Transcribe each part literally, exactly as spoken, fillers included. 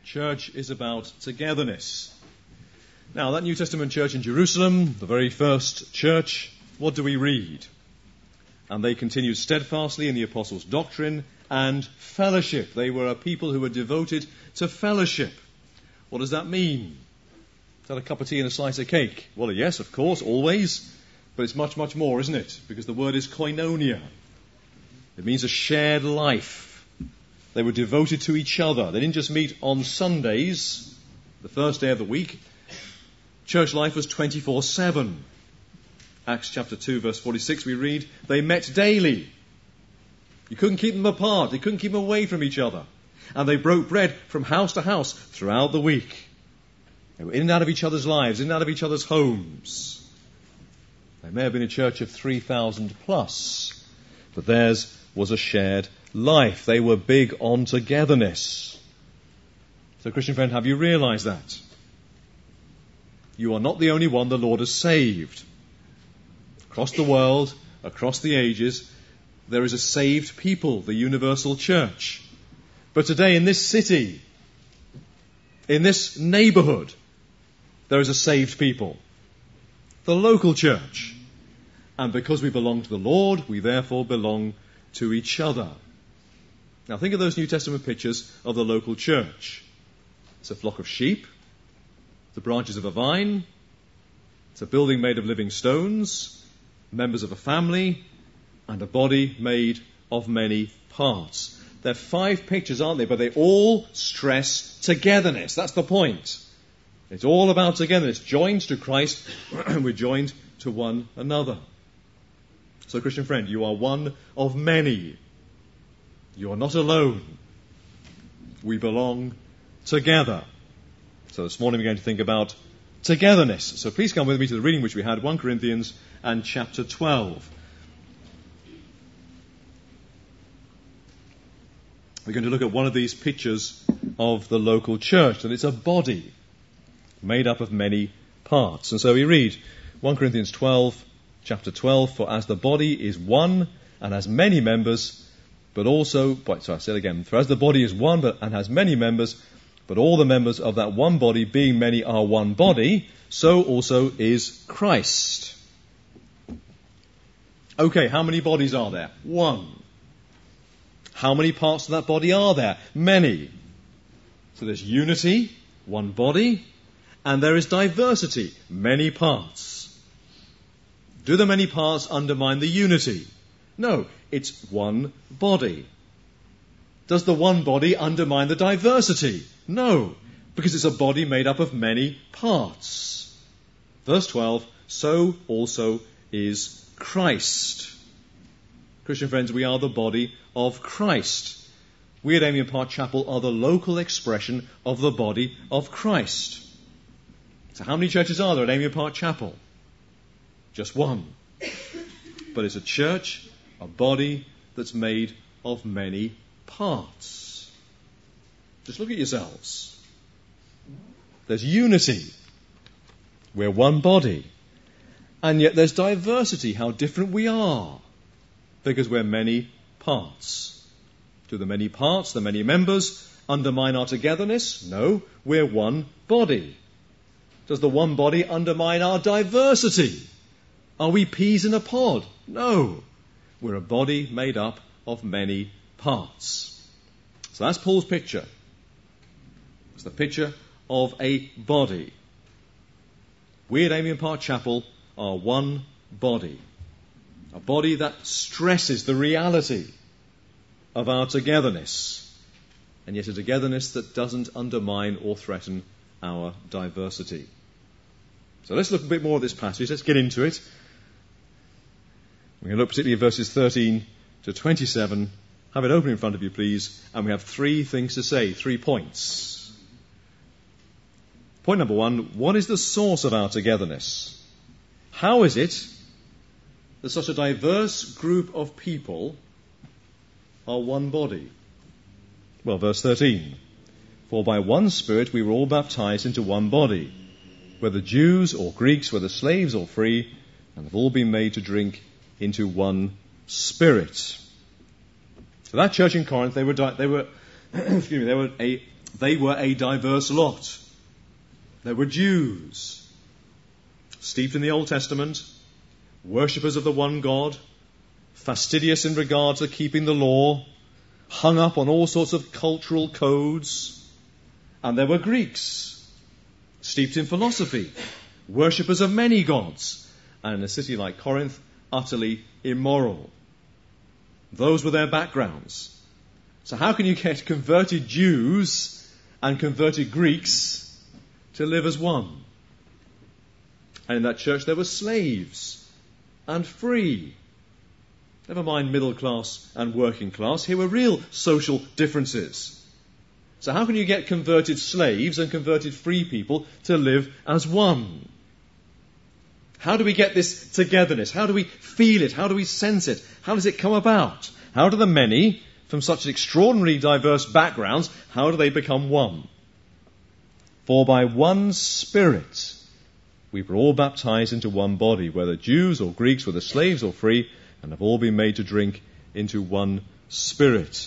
Church is about togetherness. Now, that New Testament church in Jerusalem, the very first church, what do we read? And they continued steadfastly in the apostles' doctrine and fellowship. They were a people who were devoted to fellowship. What does that mean? Is that a cup of tea and a slice of cake? Well, yes, of course, always. But it's much, much more, isn't it? Because the word is koinonia. It means a shared life. They were devoted to each other. They didn't just meet on Sundays, the first day of the week. Church life was twenty-four seven. Acts chapter two, verse forty-six, we read, they met daily. You couldn't keep them apart. They couldn't keep them away from each other. And they broke bread from house to house throughout the week. They were in and out of each other's lives, in and out of each other's homes. They may have been a church of three thousand plus, but theirs was a shared life. They were big on togetherness. So, Christian friend, have you realized that? You are not the only one the Lord has saved. Across the world, across the ages, there is a saved people, the universal church. But today in this city, in this neighborhood, there is a saved people, the local church. And because we belong to the Lord, we therefore belong to each other. Now think of those New Testament pictures of the local church. It's a flock of sheep, the branches of a vine, it's a building made of living stones, members of a family, and a body made of many parts. They're five pictures, aren't they? But they all stress togetherness. That's the point. It's all about togetherness. Joined to Christ, we're joined to one another. So, Christian friend, you are one of many. You are not alone. We belong together. So this morning we're going to think about togetherness. So please come with me to the reading which we had, First Corinthians and chapter twelve. We're going to look at one of these pictures of the local church, and it's a body made up of many parts. And so we read First Corinthians twelve, chapter twelve, for as the body is one and has many members, but also, sorry, I say it again, for as the body is one but, and has many members, but all the members of that one body, being many, are one body, so also is Christ. Okay, how many bodies are there? One. How many parts of that body are there? Many. So there's unity, one body, and there is diversity, many parts. Do the many parts undermine the unity? No, it's one body. Does the one body undermine the diversity? No, because it's a body made up of many parts. Verse twelve, so also is Christ. Christian friends, we are the body of Christ. We at Amiens Park Chapel are the local expression of the body of Christ. So how many churches are there at Amiens Park Chapel? Just one. But it's a church, a body that's made of many parts. Just look at yourselves. There's unity. We're one body. And yet there's diversity, how different we are. Because we're many parts. Do the many parts, the many members, undermine our togetherness? No, we're one body. Does the one body undermine our diversity? Are we peas in a pod? No. We're a body made up of many parts. So that's Paul's picture. It's the picture of a body. We at Amiens Park Chapel are one body. A body that stresses the reality of our togetherness, and yet a togetherness that doesn't undermine or threaten our diversity. So let's look a bit more at this passage. Let's get into it. We're going to look particularly at verses thirteen to twenty-seven. Have it open in front of you, please. And we have three things to say, three points. Point number one, what is the source of our togetherness? How is it that such a diverse group of people are one body? Well, verse thirteen. For by one Spirit we were all baptized into one body, whether Jews or Greeks, whether slaves or free, and have all been made to drink into one Spirit. So that church in Corinth, they were, they were, excuse me, they were a They were a diverse lot. There were Jews, steeped in the Old Testament, worshippers of the one God, fastidious in regard to keeping the law, hung up on all sorts of cultural codes. And there were Greeks, steeped in philosophy, worshippers of many gods, and in a city like Corinth, utterly immoral. Those were their backgrounds. So how can you get converted Jews and converted Greeks to live as one? And in that church there were slaves and free. Never mind middle class and working class. Here were real social differences. So how can you get converted slaves and converted free people to live as one? How do we get this togetherness? How do we feel it? How do we sense it? How does it come about? How do the many, from such extraordinarily diverse backgrounds, how do they become one? For by one Spirit we were all baptized into one body, whether Jews or Greeks, whether slaves or free, and have all been made to drink into one Spirit.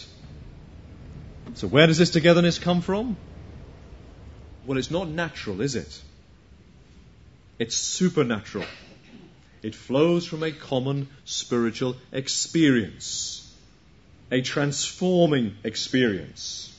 So where does this togetherness come from? Well, it's not natural, is it? It's supernatural. It flows from a common spiritual experience, a transforming experience.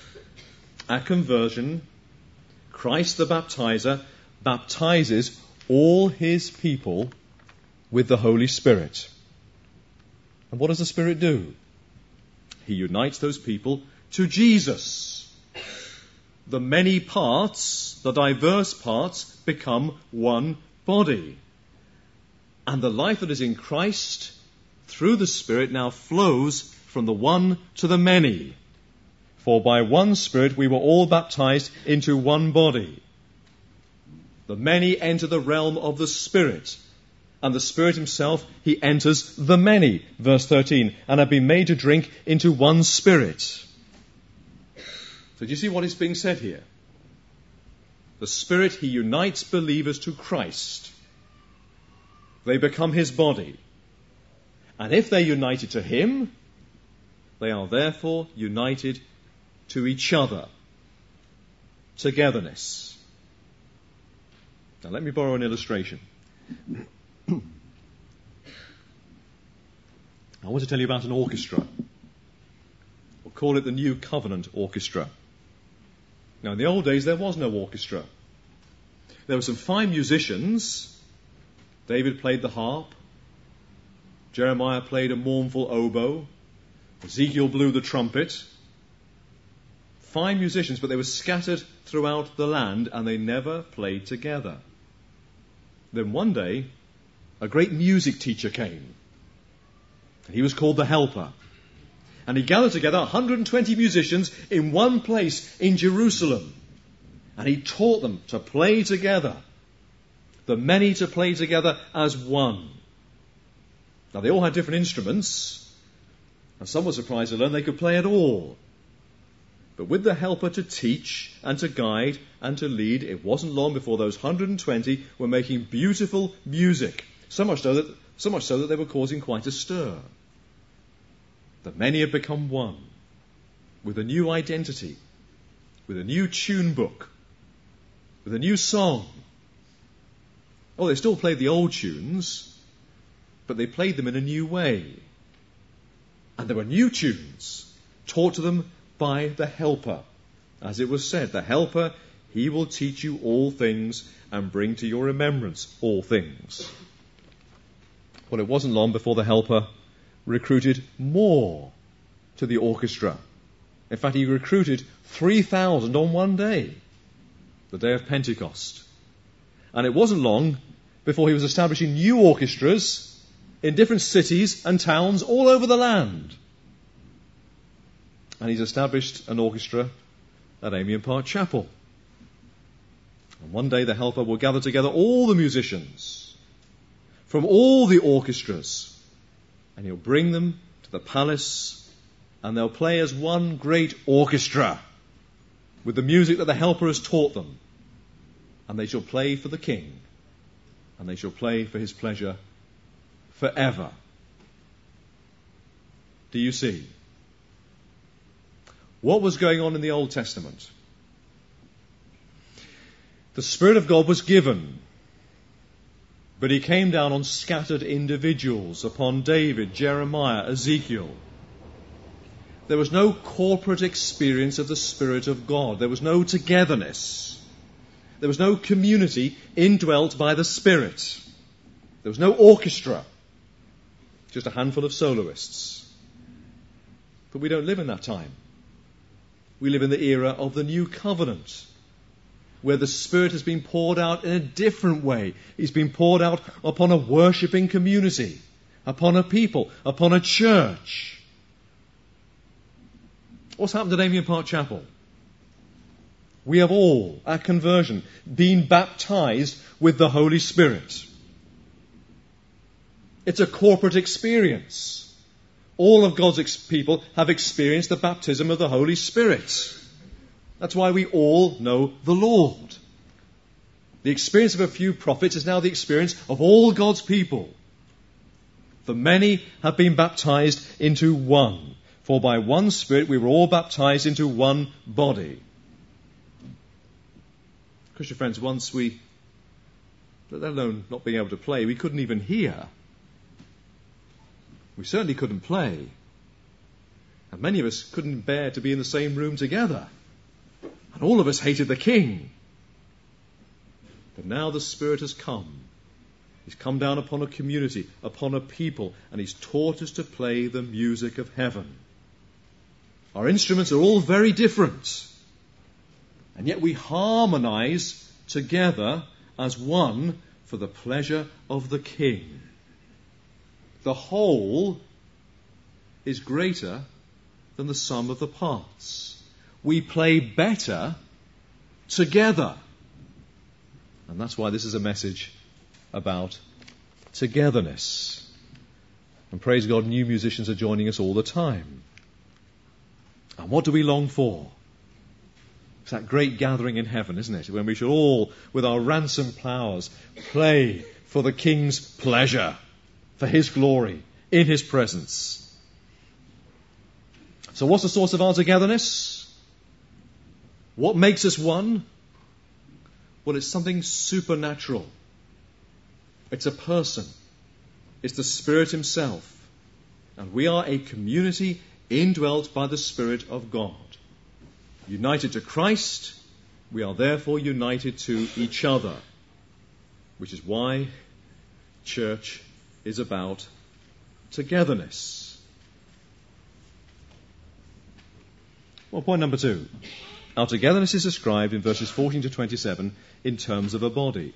At conversion, Christ the baptizer baptizes all his people with the Holy Spirit. And what does the Spirit do? He unites those people to Jesus. The many parts, the diverse parts, become one body. And the life that is in Christ, through the Spirit, now flows from the one to the many. For by one Spirit we were all baptized into one body. The many enter the realm of the Spirit. And the Spirit himself, he enters the many, verse thirteen, and have been made to drink into one Spirit. So do you see what is being said here? The Spirit, he unites believers to Christ. They become his body. And if they're united to him, they are therefore united to each other. Togetherness. Now let me borrow an illustration. I want to tell you about an orchestra. We'll call it the New Covenant Orchestra. Now, in the old days, there was no orchestra. There were some fine musicians. David played the harp. Jeremiah played a mournful oboe. Ezekiel blew the trumpet. Fine musicians, but they were scattered throughout the land, and they never played together. Then one day, a great music teacher came. He was called the Helper. And he gathered together one hundred twenty musicians in one place in Jerusalem. And he taught them to play together. The many to play together as one. Now they all had different instruments. And some were surprised to learn they could play at all. But with the Helper to teach and to guide and to lead, it wasn't long before those one hundred twenty were making beautiful music. So much so that, so much so that they were causing quite a stir. The many had become one, with a new identity, with a new tune book, with a new song. Oh, they still played the old tunes, but they played them in a new way. And there were new tunes taught to them by the Helper. As it was said, the Helper, he will teach you all things and bring to your remembrance all things. Well, it wasn't long before the Helper recruited more to the orchestra. In fact, he recruited three thousand on one day, the day of Pentecost. And it wasn't long before he was establishing new orchestras in different cities and towns all over the land. And he's established an orchestra at Amiens Park Chapel. And one day the Helper will gather together all the musicians from all the orchestras, and he'll bring them to the palace, and they'll play as one great orchestra with the music that the Helper has taught them. And they shall play for the King, and they shall play for his pleasure forever. Do you see? What was going on in the Old Testament? The Spirit of God was given, but he came down on scattered individuals, upon David, Jeremiah, Ezekiel. There was no corporate experience of the Spirit of God. There was no togetherness. There was no community indwelt by the Spirit. There was no orchestra, just a handful of soloists. But we don't live in that time. We live in the era of the New Covenant, where the Spirit has been poured out in a different way. He's been poured out upon a worshipping community, upon a people, upon a church. What's happened to Damien Park Chapel? We have all, at conversion, been baptized with the Holy Spirit. It's a corporate experience. All of God's ex- people have experienced the baptism of the Holy Spirit. That's why we all know the Lord. The experience of a few prophets is now the experience of all God's people. For many have been baptized into one. For by one Spirit we were all baptized into one body. Christian friends, once we, let alone not being able to play, we couldn't even hear. We certainly couldn't play. And many of us couldn't bear to be in the same room together. And all of us hated the King. But now the Spirit has come. He's come down upon a community, upon a people, and he's taught us to play the music of heaven. Our instruments are all very different. And yet we harmonize together as one for the pleasure of the King. The whole is greater than the sum of the parts. We play better together. And that's why this is a message about togetherness. And praise God, new musicians are joining us all the time. And what do we long for? It's that great gathering in heaven, isn't it? When we shall all, with our ransom plows, play for the King's pleasure, for his glory, in his presence. So what's the source of our togetherness? What makes us one? Well, it's something supernatural. It's a person. It's the Spirit himself. And we are a community indwelt by the Spirit of God. United to Christ, we are therefore united to each other, which is why church is about togetherness. Well, point number two. Our togetherness is described in verses fourteen to twenty-seven in terms of a body.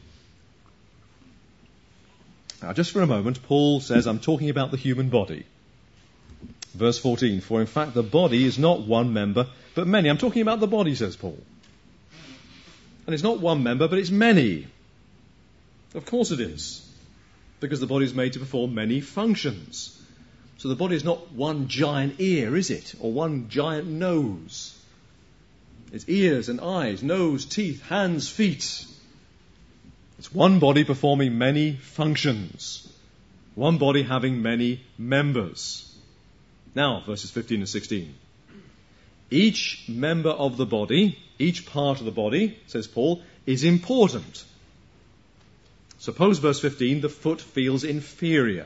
Now, just for a moment, Paul says, I'm talking about the human body. Verse fourteen, for in fact the body is not one member, but many. I'm talking about the body, says Paul. And it's not one member, but it's many. Of course it is. Because the body is made to perform many functions. So the body is not one giant ear, is it? Or one giant nose. It's ears and eyes, nose, teeth, hands, feet. It's one body performing many functions. One body having many members. Now, verses fifteen and sixteen. Each member of the body, each part of the body, says Paul, is important. Suppose, verse fifteen, the foot feels inferior.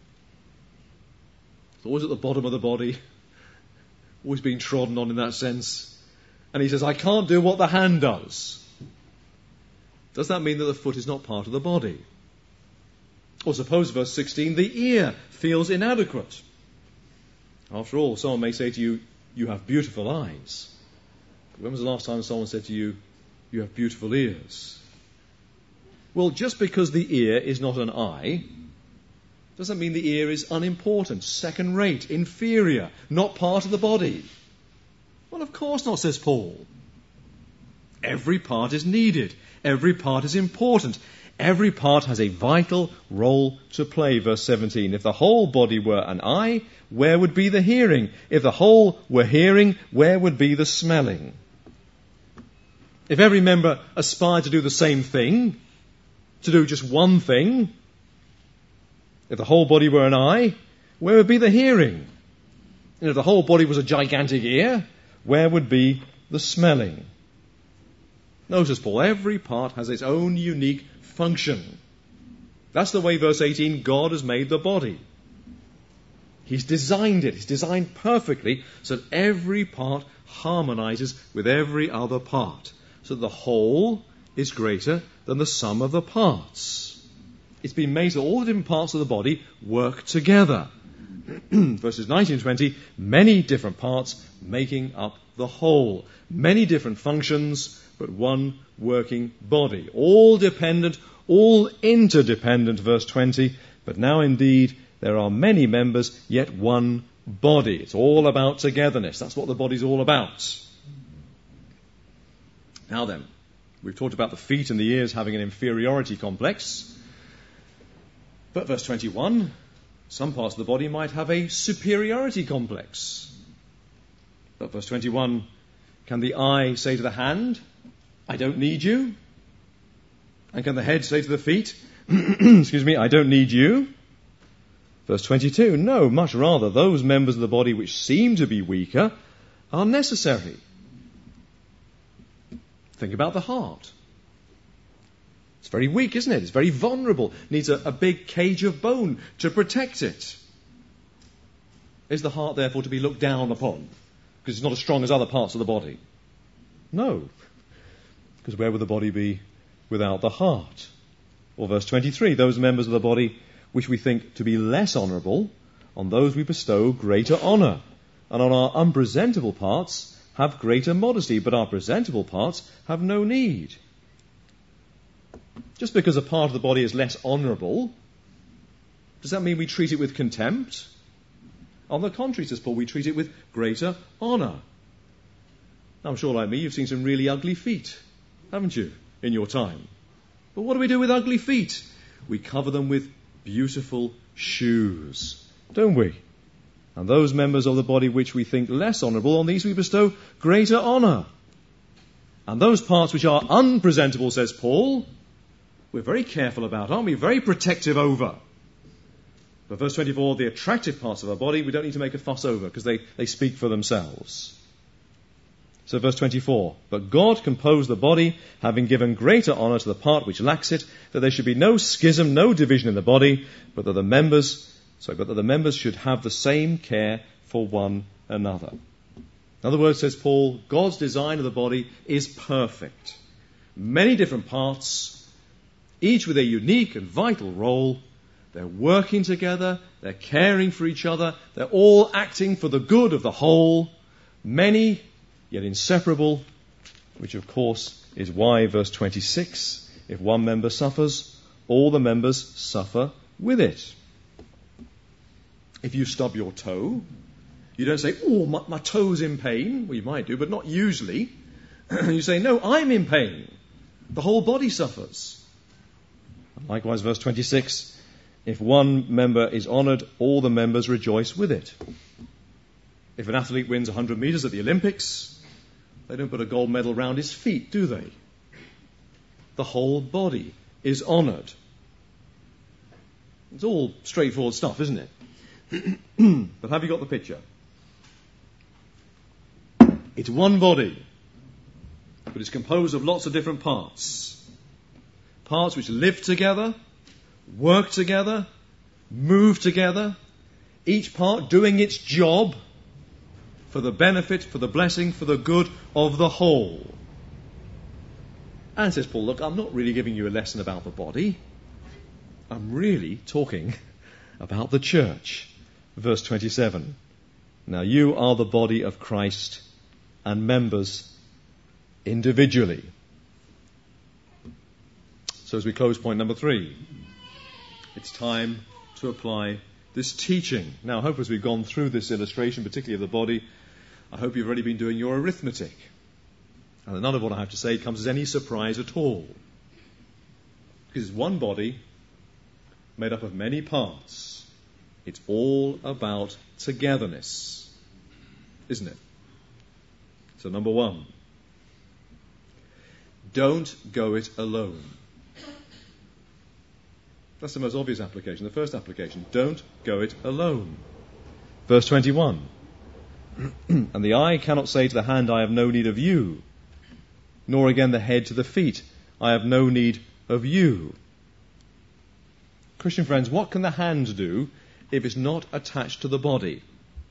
It's always at the bottom of the body, always being trodden on in that sense. And he says, I can't do what the hand does. Does that mean that the foot is not part of the body? Or suppose, verse sixteen, the ear feels inadequate. After all, someone may say to you, you have beautiful eyes. But when was the last time someone said to you, you have beautiful ears? Well, just because the ear is not an eye, doesn't mean the ear is unimportant, second-rate, inferior, not part of the body. Well, of course not, says Paul. Every part is needed. Every part is important. Every part has a vital role to play. Verse seventeen, if the whole body were an eye, where would be the hearing? If the whole were hearing, where would be the smelling? If every member aspired to do the same thing, to do just one thing, if the whole body were an eye, where would be the hearing? And if the whole body was a gigantic ear, where would be the smelling? Notice, Paul, every part has its own unique function. That's the way, verse eighteen, God has made the body. He's designed it. He's designed perfectly so that every part harmonizes with every other part, so that the whole is greater than the sum of the parts. It's been made so all the different parts of the body work together. Verses nineteen and twenty, many different parts making up the whole. Many different functions, but one working body. All dependent, all interdependent, verse twenty. But now indeed there are many members, yet one body. It's all about togetherness. That's what the body's all about. Now then, we've talked about the feet and the ears having an inferiority complex. But verse twenty-one, some parts of the body might have a superiority complex. But verse twenty-one, can the eye say to the hand, I don't need you? And can the head say to the feet, excuse me, I don't need you? Verse twenty-two, no, much rather, those members of the body which seem to be weaker are necessary. Think about the heart. It's very weak, isn't it? It's very vulnerable. It needs a, a big cage of bone to protect it. Is the heart therefore to be looked down upon because it's not as strong as other parts of the body? No. Because where would the body be without the heart? Or verse twenty-three, those members of the body which we think to be less honourable, on those we bestow greater honour, and on our unpresentable parts have greater modesty, but our presentable parts have no need. Just because a part of the body is less honourable, does that mean we treat it with contempt? On the contrary, says Paul, we treat it with greater honour. I'm sure, like me, you've seen some really ugly feet, haven't you, in your time? But what do we do with ugly feet? We cover them with beautiful shoes, don't we? And those members of the body which we think less honourable, on these we bestow greater honour. And those parts which are unpresentable, says Paul, we're very careful about, aren't we? Very protective over. But verse twenty-four, the attractive parts of our body, we don't need to make a fuss over because they, they speak for themselves. So verse twenty-four, but God composed the body, having given greater honour to the part which lacks it, that there should be no schism, no division in the body, but that the members, sorry, but that the members should have the same care for one another. In other words, says Paul, God's design of the body is perfect. Many different parts, each with a unique and vital role. They're working together, they're caring for each other, they're all acting for the good of the whole. Many, yet inseparable, which of course is why verse twenty-six, if one member suffers, all the members suffer with it. If you stub your toe, you don't say, oh, my, my toe's in pain. Well, you might do, but not usually. You say, no, I'm in pain. The whole body suffers. And likewise, verse twenty-six, if one member is honoured, all the members rejoice with it. If an athlete wins one hundred metres at the Olympics, they don't put a gold medal round his feet, do they? The whole body is honoured. It's all straightforward stuff, isn't it? But have you got the picture? It's one body, but it's composed of lots of different parts. Parts which live together, work together, move together, each part doing its job for the benefit, for the blessing, for the good of the whole. And says Paul, look, I'm not really giving you a lesson about the body. I'm really talking about the church. Verse twenty-seven. Now you are the body of Christ and members individually. So as we close point number three, it's time to apply this teaching. Now I hope as we've gone through this illustration, particularly of the body, I hope you've already been doing your arithmetic. And none of what I have to say comes as any surprise at all. Because it's one body made up of many parts. It's all about togetherness, isn't it? So number one, don't go it alone. That's the most obvious application, the first application. Don't go it alone. Verse twenty-one. And the eye cannot say to the hand, I have no need of you. nor again the head to the feet. I have no need of you. Christian friends, what can the hand do if it's not attached to the body?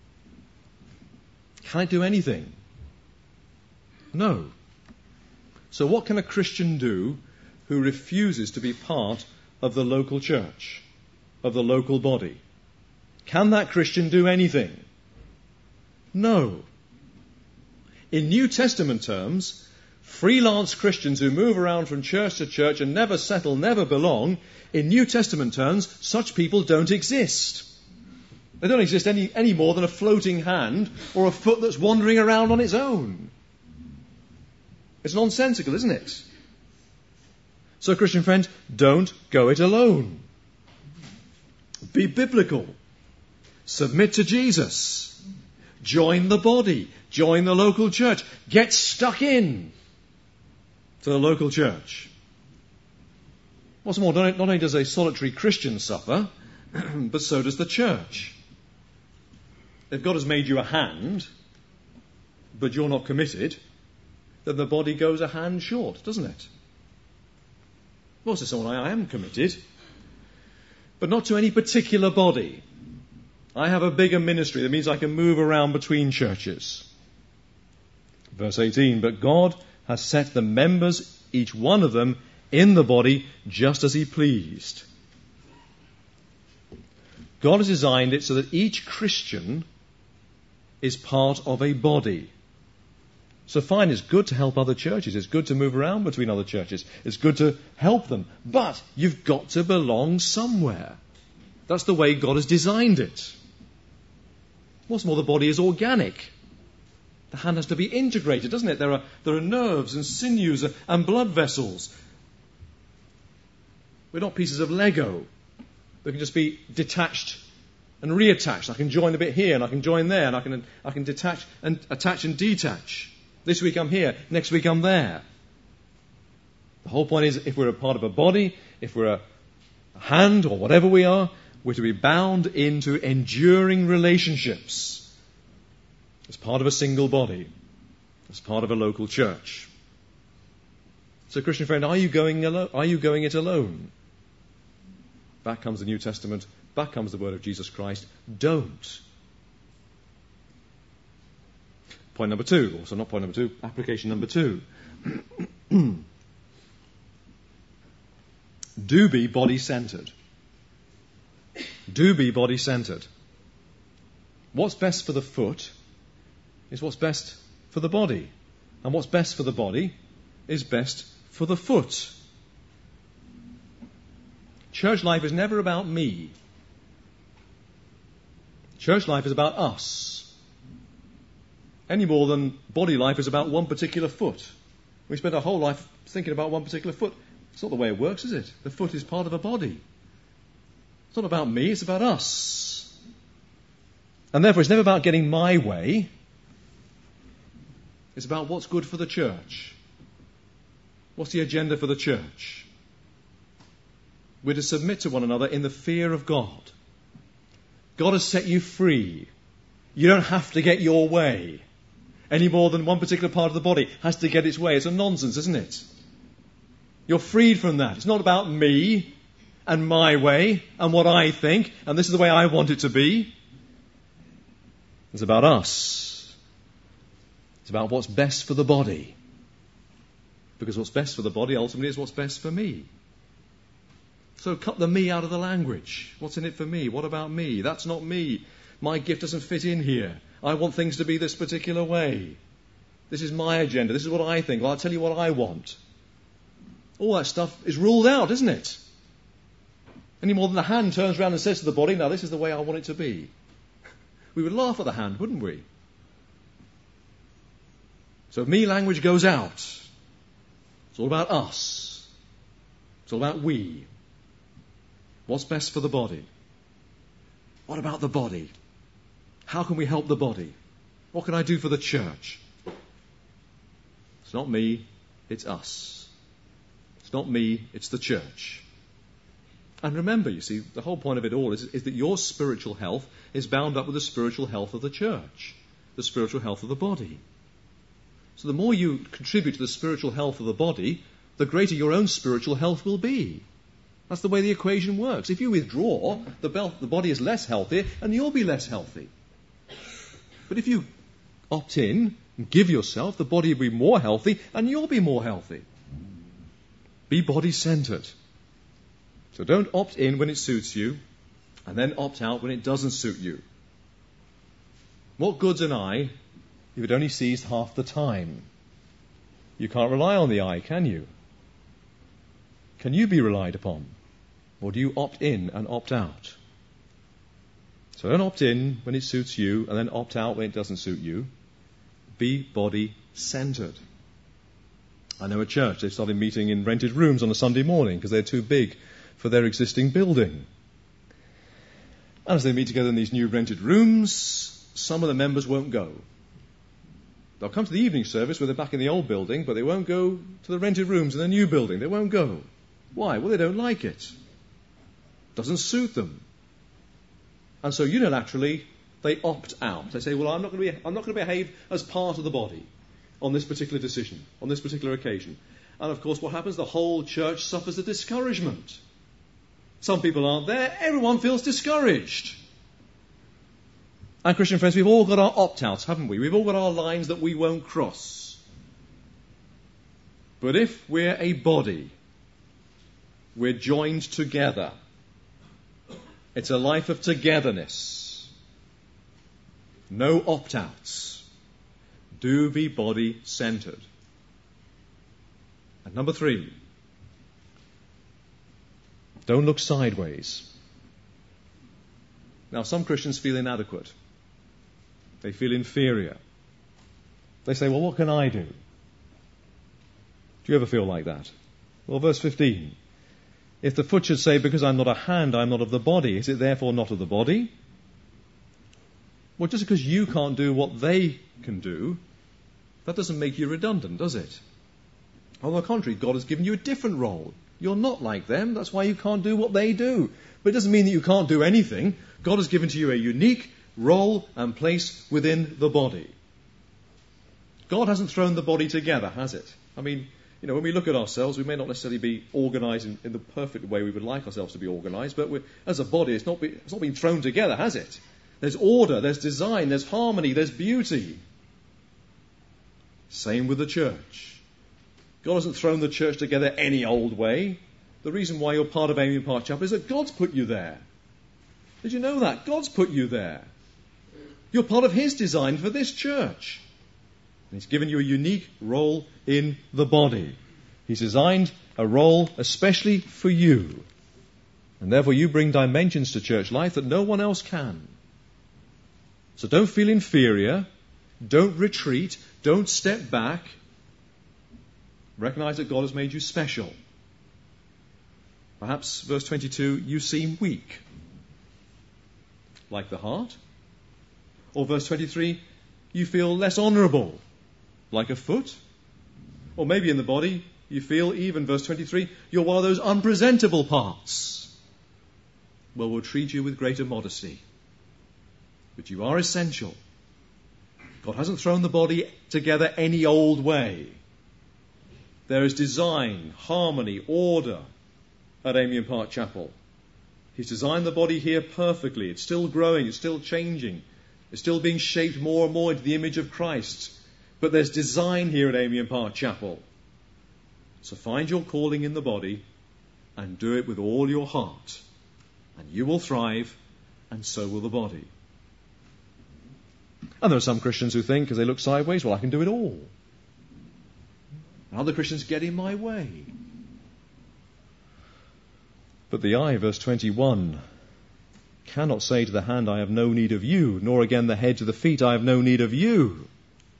Can it do anything? No. So what can a Christian do who refuses to be part of the local church, of the local body? Can that Christian do anything? No. In New Testament terms, freelance Christians who move around from church to church and never settle, never belong, in New Testament terms, such people don't exist. They don't exist any, any more than a floating hand or a foot that's wandering around on its own. It's nonsensical, isn't it? So, Christian friends, don't go it alone. Be biblical. Submit to Jesus. Join the body. Join the local church. Get stuck in to the local church. What's more, not only does a solitary Christian suffer, but so does the church. If God has made you a hand, but you're not committed, then the body goes a hand short, doesn't it? Well, to someone I am committed, but not to any particular body. I have a bigger ministry. That means I can move around between churches. Verse eighteen, but God has set the members, each one of them, in the body just as he pleased. God has designed it so that each Christian is part of a body. So fine, it's good to help other churches. It's good to move around between other churches. It's good to help them. But you've got to belong somewhere. That's the way God has designed it. What's more, the body is organic. The hand has to be integrated, doesn't it? There are, there are nerves and sinews and blood vessels. We're not pieces of Lego. They can just be detached and reattached. I can join a bit here and I can join there and I can, I can detach and attach and detach. This week I'm here, next week I'm there. The whole point is, if we're a part of a body, if we're a hand or whatever we are, we're to be bound into enduring relationships as part of a single body, as part of a local church. So, Christian friend, are you going alone? Are you going it alone? Back comes the New Testament. Back comes the word of Jesus Christ. Don't. Point number two, also not point number two, application number two. Do be body-centered. Do be body-centered. What's best for the foot is what's best for the body. And what's best for the body is best for the foot. Church life is never about me. Church life is about us. Any more than body life is about one particular foot. We spend our whole life thinking about one particular foot. It's not the way it works, is it? The foot is part of a body. It's not about me, it's about us. And therefore it's never about getting my way. It's about what's good for the church. What's the agenda for the church? We're to submit to one another in the fear of God. God has set you free. You don't have to get your way any more than one particular part of the body has to get its way. It's a nonsense, isn't it? You're freed from that. It's not about me and my way and what I think and this is the way I want it to be. It's about us. It's about what's best for the body. Because what's best for the body ultimately is what's best for me. So cut the me out of the language. What's in it for me? What about me? That's not me. My gift doesn't fit in here. I want things to be this particular way. This is my agenda. This is what I think. Well, I'll tell you what I want. All that stuff is ruled out, isn't it? Any more than the hand turns around and says to the body, now this is the way I want it to be. We would laugh at the hand, wouldn't we? So me language goes out. It's all about us. It's all about we. What's best for the body? What about the body? How can we help the body? What can I do for the church? It's not me, it's us. It's not me, it's the church. And remember, you see, the whole point of it all is, is that your spiritual health is bound up with the spiritual health of the church, the spiritual health of the body. So the more you contribute to the spiritual health of the body, the greater your own spiritual health will be. That's the way the equation works. If you withdraw, the, bel- the body is less healthy and you'll be less healthy. But if you opt in and give yourself, the body will be more healthy and you'll be more healthy. Be body-centered. So don't opt in when it suits you and then opt out when it doesn't suit you. What good's an eye if it only sees half the time? You can't rely on the eye, can you? Can you be relied upon? Or do you opt in and opt out? So don't opt in when it suits you and then opt out when it doesn't suit you. Be body-centered. I know a church, they've started meeting in rented rooms on a Sunday morning because they're too big for their existing building. And as they meet together in these new rented rooms, some of the members won't go. They'll come to the evening service where they're back in the old building, but they won't go to the rented rooms in the new building. They won't go. Why? Well, they don't like it. Doesn't suit them. And so unilaterally, they opt out. They say, well, I'm not going to be, I'm not going to behave as part of the body on this particular decision, on this particular occasion. And of course, what happens? The whole church suffers a discouragement. Some people aren't there. Everyone feels discouraged. And Christian friends, we've all got our opt-outs, haven't we? We've all got our lines that we won't cross. But if we're a body, we're joined together. It's a life of togetherness. No opt-outs. Do be body-centered. And number three, don't look sideways. Now, some Christians feel inadequate. They feel inferior. They say, well, what can I do? Do you ever feel like that? Well, verse fifteen. If the foot should say, because I'm not a hand, I'm not of the body, is it therefore not of the body? Well, just because you can't do what they can do, that doesn't make you redundant, does it? On the contrary, God has given you a different role. You're not like them. That's why you can't do what they do. But it doesn't mean that you can't do anything. God has given to you a unique role and place within the body. God hasn't thrown the body together, has it? I mean, you know, when we look at ourselves, we may not necessarily be organised in, in the perfect way we would like ourselves to be organised, but we're, as a body, it's not, be, it's not been thrown together, has it? There's order, there's design, there's harmony, there's beauty. Same with the church. God hasn't thrown the church together any old way. The reason why you're part of Amiens Park Chapel is that God's put you there. Did you know that? God's put you there. You're part of His design for this church. And He's given you a unique role in the body. He's designed a role especially for you. And therefore you bring dimensions to church life that no one else can. So don't feel inferior. Don't retreat. Don't step back. Recognize that God has made you special. Perhaps, verse twenty-two, you seem weak. Like the heart. Or verse twenty-three, you feel less honourable. Like a foot. Or maybe in the body, you feel, even verse twenty-three, you're one of those unpresentable parts. Well, we'll treat you with greater modesty. But you are essential. God hasn't thrown the body together any old way. There is design, harmony, order at Amiens Park Chapel. He's designed the body here perfectly. It's still growing, it's still changing. It's still being shaped more and more into the image of Christ. But there's design here at Amiens Park Chapel. So find your calling in the body and do it with all your heart. And you will thrive, and so will the body. And there are some Christians who think, as they look sideways, well, I can do it all. And other Christians get in my way. But the eye, verse twenty-one, cannot say to the hand, I have no need of you, nor again the head to the feet, I have no need of you.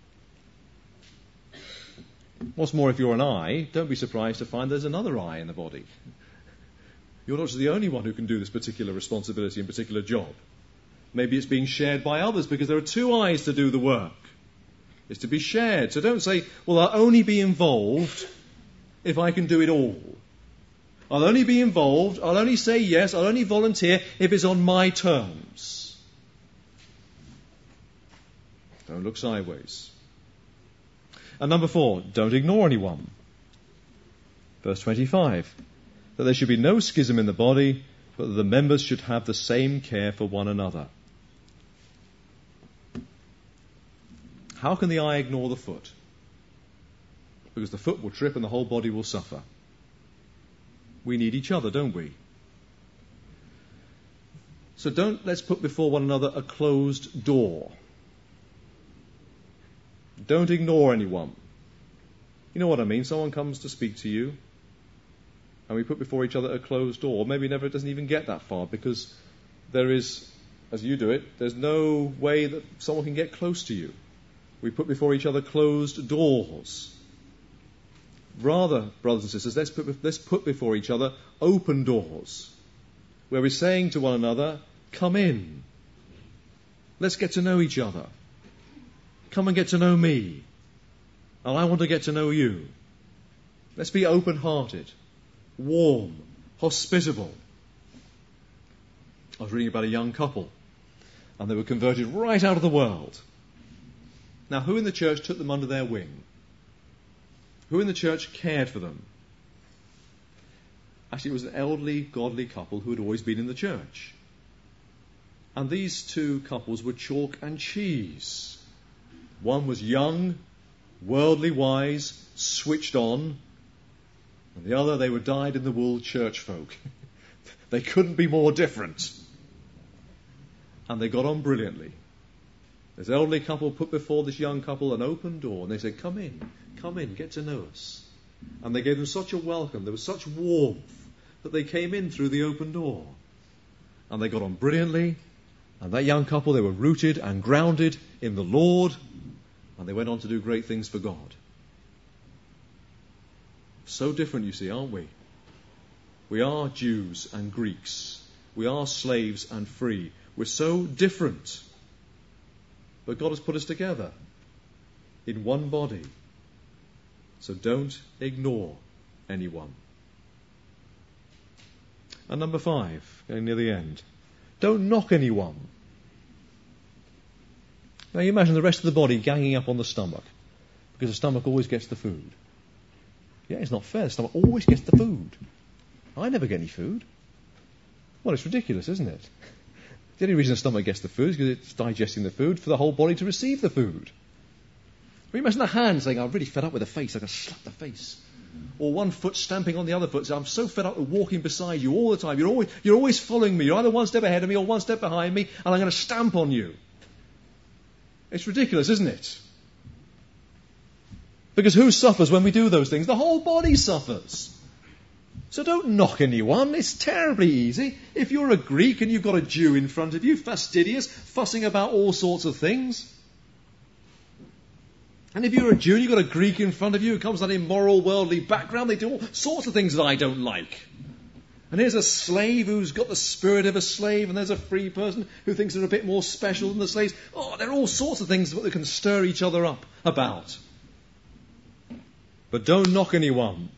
What's more, if you're an eye, don't be surprised to find there's another eye in the body. You're not the only one who can do this particular responsibility and particular job. Maybe it's being shared by others because there are two eyes to do the work. It's to be shared. So don't say, well, I'll only be involved if I can do it all. I'll only be involved, I'll only say yes, I'll only volunteer if it's on my terms. Don't look sideways. And number four, don't ignore anyone. Verse twenty-five, that there should be no schism in the body, but that the members should have the same care for one another. How can the eye ignore the foot? Because the foot will trip and the whole body will suffer. We need each other, don't we? So don't let's put before one another a closed door. Don't ignore anyone. You know what I mean? Someone comes to speak to you, and we put before each other a closed door. Maybe never it doesn't even get that far, because there is, as you do it, there's no way that someone can get close to you. We put before each other closed doors. Rather, brothers and sisters, let's put, let's put before each other open doors, where we're saying to one another, come in. Let's get to know each other. Come and get to know me. And I want to get to know you. Let's be open-hearted, warm, hospitable. I was reading about a young couple, and they were converted right out of the world. Now, who in the church took them under their wing? Who in the church cared for them? Actually, it was an elderly, godly couple who had always been in the church. And these two couples were chalk and cheese. One was young, worldly wise, switched on, and the other, they were dyed-in-the-wool church folk. They couldn't be more different. And they got on brilliantly. This elderly couple put before this young couple an open door, and they said, come in, come in, get to know us. And they gave them such a welcome, there was such warmth, that they came in through the open door. And they got on brilliantly, and that young couple, they were rooted and grounded in the Lord, and they went on to do great things for God. So different, you see, aren't we? We are Jews and Greeks. We are slaves and free. We're so different. But God has put us together in one body. So don't ignore anyone. And number five, going near the end, don't knock anyone. Now you imagine the rest of the body ganging up on the stomach, because the stomach always gets the food. Yeah, it's not fair. The stomach always gets the food. I never get any food. Well, it's ridiculous, isn't it? The only reason the stomach gets the food is because it's digesting the food for the whole body to receive the food. But imagine the hand saying, I'm really fed up with the face, I can slap the face. Or one foot stamping on the other foot, saying, I'm so fed up with walking beside you all the time. You're always, you're always following me. You're either one step ahead of me or one step behind me, and I'm going to stamp on you. It's ridiculous, isn't it? Because who suffers when we do those things? The whole body suffers. So don't knock anyone. It's terribly easy. If you're a Greek and you've got a Jew in front of you, fastidious, fussing about all sorts of things. And if you're a Jew and you've got a Greek in front of you who comes from that immoral, worldly background, they do all sorts of things that I don't like. And here's a slave who's got the spirit of a slave, and there's a free person who thinks they're a bit more special than the slaves. Oh, there are all sorts of things that can stir each other up about. But don't knock anyone.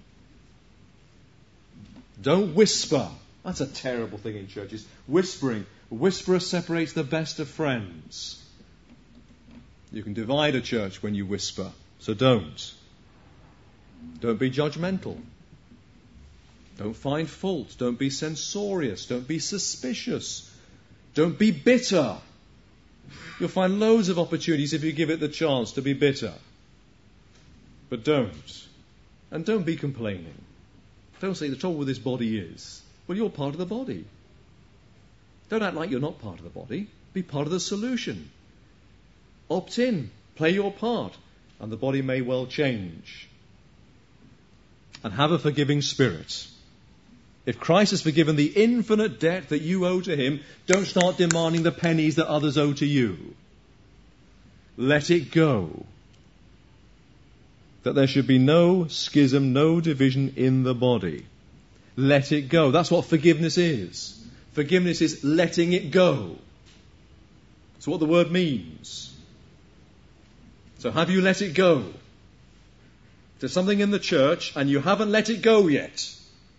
Don't whisper. That's a terrible thing in churches. Whispering. A whisperer separates the best of friends. You can divide a church when you whisper, so don't. Don't be judgmental. Don't find fault. Don't be censorious. Don't be suspicious. Don't be bitter. You'll find loads of opportunities if you give it the chance to be bitter. But don't. And don't be complaining. Don't say the trouble with this body is, well, you're part of the body. Don't act like you're not part of the body. Be part of the solution. Opt in. Play your part. And the body may well change. And have a forgiving spirit. If Christ has forgiven the infinite debt that you owe to him, don't start demanding the pennies that others owe to you. Let it go. That there should be no schism, no division in the body. Let it go. That's what forgiveness is. Forgiveness is letting it go. That's what the word means. So have you let it go? There's something in the church and you haven't let it go yet.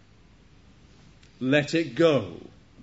Let it go.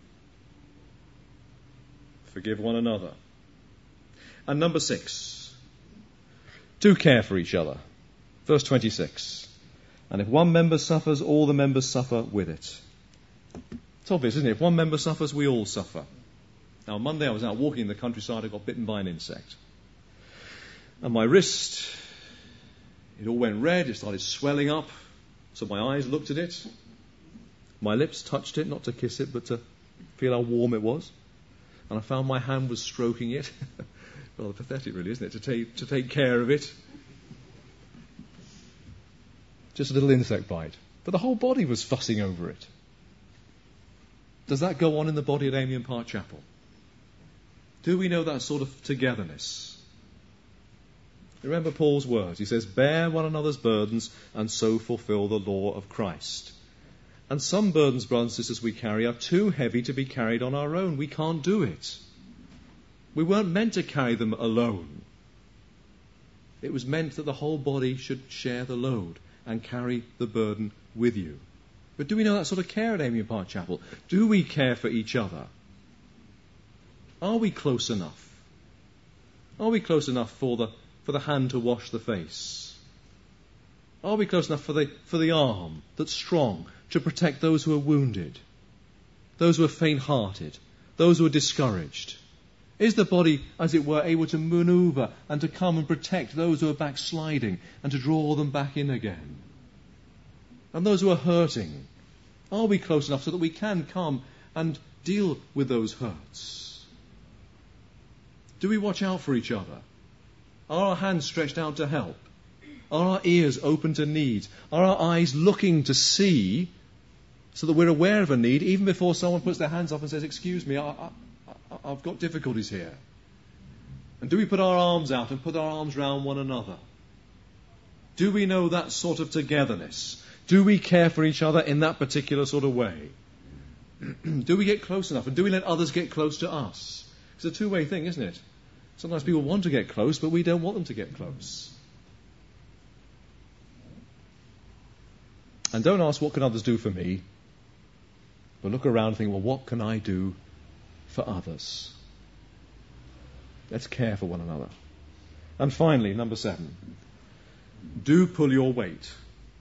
Forgive one another. And number six, do care for each other. Verse twenty-six. And if one member suffers, all the members suffer with it. It's obvious, isn't it? If one member suffers, we all suffer. Now, on Monday I was out walking in the countryside. I got bitten by an insect. And my wrist, it all went red. It started swelling up. So my eyes looked at it. My lips touched it, not to kiss it, but to feel how warm it was. And I found my hand was stroking it. Rather pathetic, really, isn't it, to take, to take care of it. Just a little insect bite. But the whole body was fussing over it. Does that go on in the body at Amiens Park Chapel? Do we know that sort of togetherness? Remember Paul's words. He says, bear one another's burdens and so fulfill the law of Christ. And some burdens, brothers and sisters, we carry are too heavy to be carried on our own. We can't do it. We weren't meant to carry them alone. It was meant that the whole body should share the load and carry the burden with you. But do we know that sort of care at Amiens Park Chapel? Do we care for each other? Are we close enough? Are we close enough for the for the hand to wash the face? Are we close enough for the for the arm that's strong to protect those who are wounded, those who are faint-hearted, those who are discouraged? Is the body, as it were, able to maneuver and to come and protect those who are backsliding and to draw them back in again? And those who are hurting, are we close enough so that we can come and deal with those hurts? Do we watch out for each other? Are our hands stretched out to help? Are our ears open to needs? Are our eyes looking to see so that we're aware of a need even before someone puts their hands up and says, excuse me, I, I, I've got difficulties here? And do we put our arms out and put our arms round one another? Do we know that sort of togetherness? Do we care for each other in that particular sort of way? Do we get close enough? And do we let others get close to us? It's a two-way thing, isn't it? Sometimes people want to get close, but we don't want them to get close. And don't ask, what can others do for me? But look around and think, well, what can I do for others? Let's care for one another. And finally, number seven. Do pull your weight.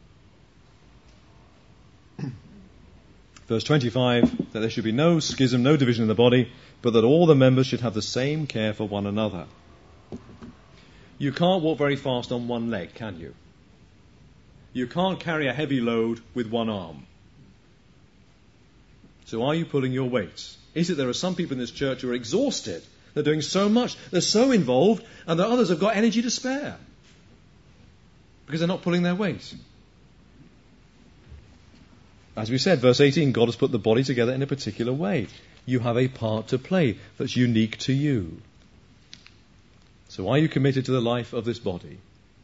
Verse twenty-five, that there should be no schism, no division in the body, but that all the members should have the same care for one another. You can't walk very fast on one leg, can you? You can't carry a heavy load with one arm. So are you pulling your weight? Is it there are some people in this church who are exhausted? They're doing so much, they're so involved, and the others have got energy to spare because they're not pulling their weight. As we said, verse eighteen, God has put the body together in a particular way. You have a part to play that's unique to you. So are you committed to the life of this body?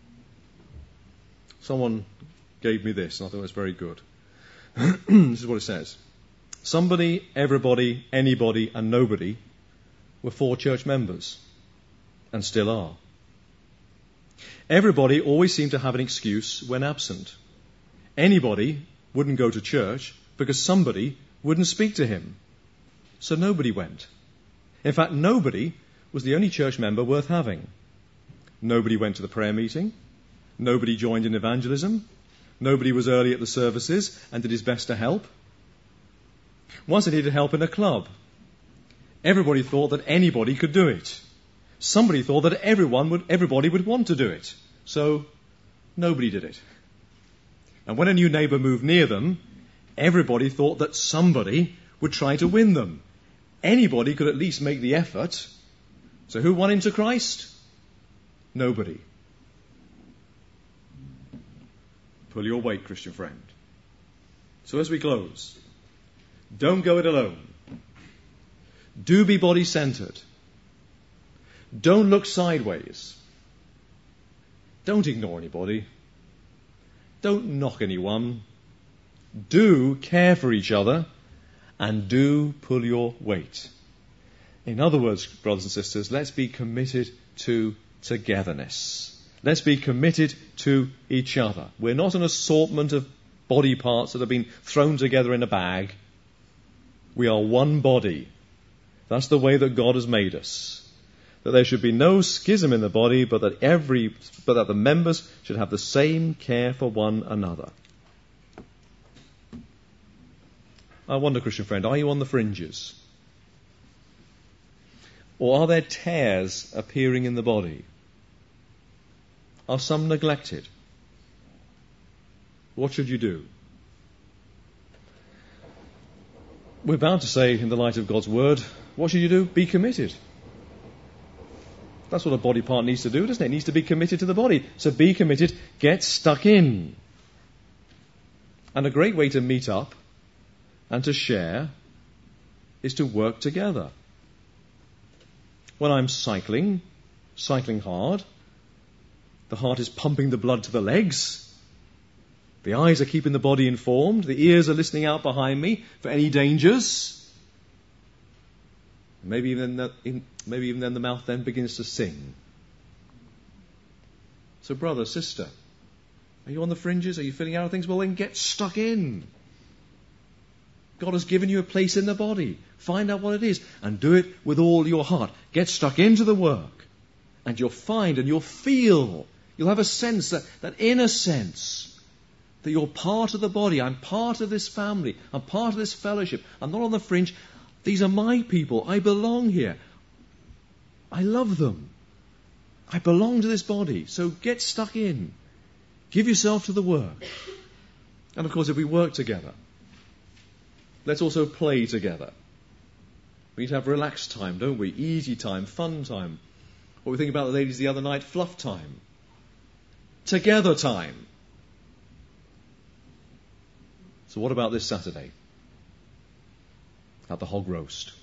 Someone gave me this, and I thought it was very good. This is what it says. Somebody, everybody, anybody, and nobody were four church members, and still are. Everybody always seemed to have an excuse when absent. Anybody wouldn't go to church because somebody wouldn't speak to him. So nobody went. In fact, nobody was the only church member worth having. Nobody went to the prayer meeting. Nobody joined in evangelism. Nobody was early at the services and did his best to help. Once they needed help in a club. Everybody thought that anybody could do it. Somebody thought that everyone would, everybody would want to do it. So nobody did it. And when a new neighbour moved near them, everybody thought that somebody would try to win them. Anybody could at least make the effort. So who won into Christ? Nobody. Pull your weight, Christian friend. So as we close, don't go it alone. Do be body-centered. Don't look sideways. Don't ignore anybody. Don't knock anyone. Do care for each other, and do pull your weight. In other words, brothers and sisters, let's be committed to togetherness. Let's be committed to each other. We're not an assortment of body parts that have been thrown together in a bag. We are one body. That's the way that God has made us. that there should be no schism in the body, but that every, but that the members should have the same care for one another. I wonder, Christian friend, are you on the fringes? Or are there tears appearing in the body? Are some neglected? What should you do? We're bound to say, in the light of God's word, what should you do? Be committed. That's what a body part needs to do, doesn't it? It needs to be committed to the body. So be committed, get stuck in. And a great way to meet up and to share is to work together. When I'm cycling, cycling hard, the heart is pumping the blood to the legs. The eyes are keeping the body informed. The ears are listening out behind me for any dangers. Maybe even, that, maybe even then the mouth then begins to sing. So brother, sister, are you on the fringes? Are you feeling out of things? Well, then get stuck in. God has given you a place in the body. Find out what it is and do it with all your heart. Get stuck into the work and you'll find and you'll feel, you'll have a sense, that, that inner sense, that you're part of the body. I'm part of this family. I'm part of this fellowship. I'm not on the fringe. These are my people. I belong here. I love them. I belong to this body. So get stuck in. Give yourself to the work. And of course, if we work together, let's also play together. We need to have relaxed time, don't we? Easy time, fun time. What we think about the ladies the other night, fluff time. Together time. So what about this Saturday? At the hog roast.